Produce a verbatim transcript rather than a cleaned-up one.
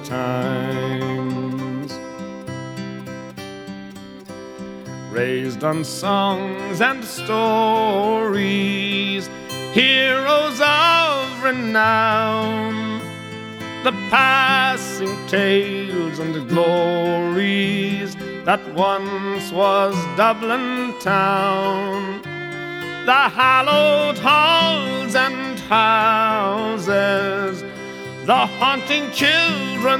times. Raised on songs and stories, heroes of renown, the passing tales and the glories that once was Dublin town. The hallowed halls and houses, the haunting children